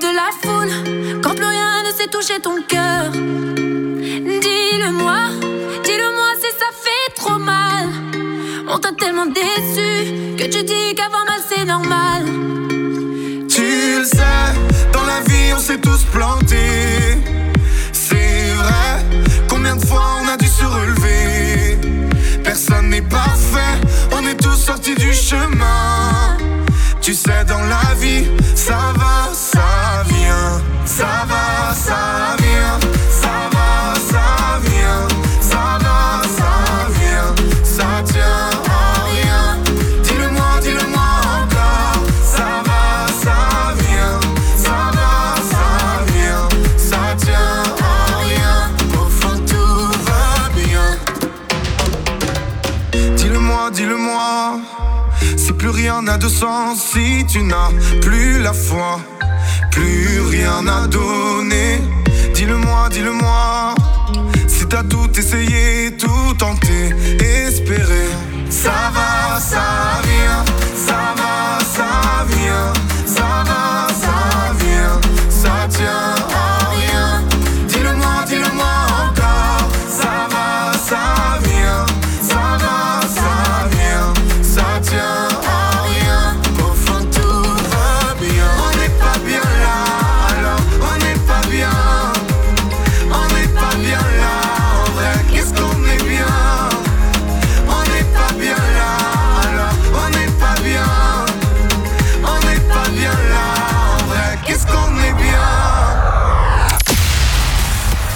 de la foule, quand plus rien ne sait toucher ton cœur. Dis-le-moi si ça fait trop mal. On t'a tellement déçu que tu dis qu'avoir mal c'est normal. Tu le sais, dans la vie on s'est tous plantés. C'est vrai, combien de fois on a dû se relever. Personne n'est parfait, on est tous sortis du chemin. Tu sais, dans la vie, ça va, ça vient. Ça va, ça vient. Ça va, ça vient. Ça va, ça vient. Ça tient à rien. Dis-le-moi encore. Ça va, ça vient. Ça va, ça vient. Ça tient à rien. Au fond, tout va bien. Dis-le-moi. Si plus rien n'a de sens, si tu n'as plus la foi, plus rien à donner. Dis-le-moi. Si t'as tout essayé, tout tenté, espéré. Ça va, ça vient. Ça va, ça vient.